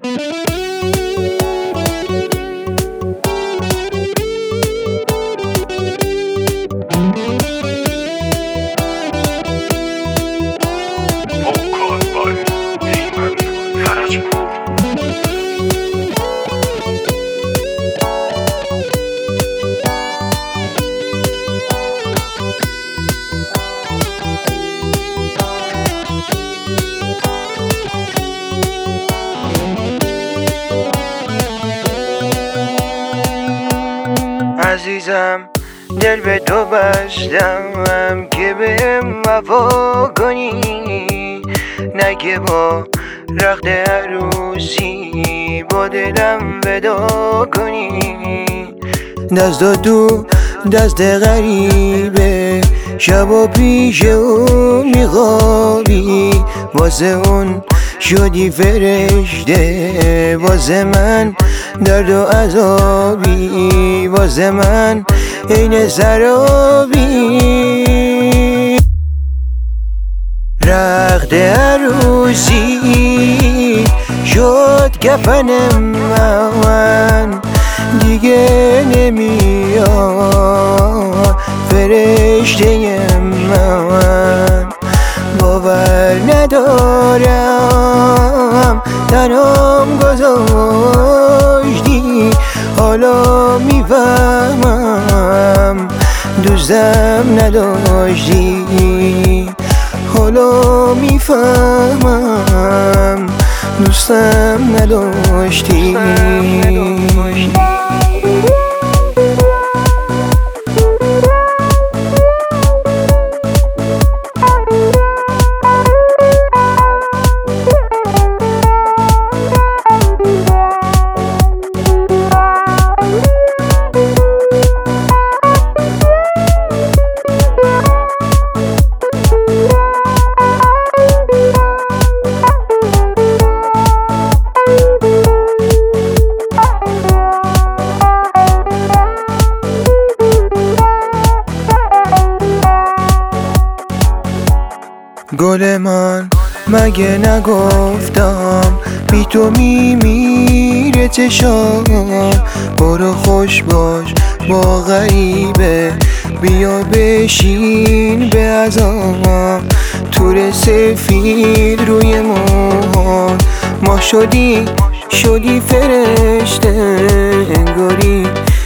عزیزم دل به تو بستم که بهم وفا کنی، نگه با رخت عروسی با دلم ودا کنی. دست تو دست غریبه، شب و پیش اون میخوابی، واسه اون شدی فرشته، واسه من درد و عذابی، واسه من عین سرابی. رخت عروسی شد کفن من، دیگه نمیاد فرشته من. باور ندارم تنام گذاشتی، حالا میفهمم دوستم نداشتی، حالا میفهمم دوستم نداشتی. گل من مگه نگفتم بی تو میمیره چشام؟ برو خوش باش با غریبه، بیا بشین به عزام. تور سفید روی موهان، ما شدی فرشته، انگاری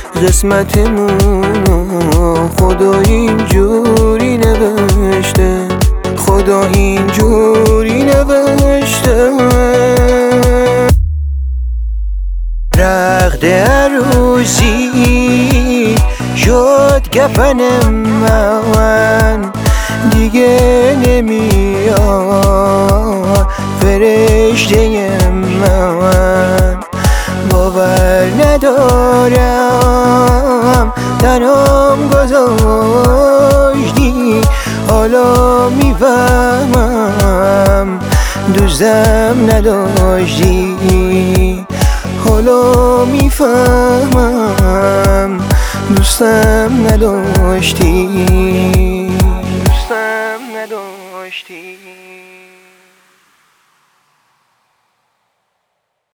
قسمتمون خدا اینجوری نوشته، خدا اینجوری نوشته. رخت عروسی شد کفن من، دیگه نمیاد فرشته من. باور ندارم تنام گذاشتی، حالا میفهمم دوستم نداشتی، حالا میفهمم دوستم نداشتی، دوستم نداشتی.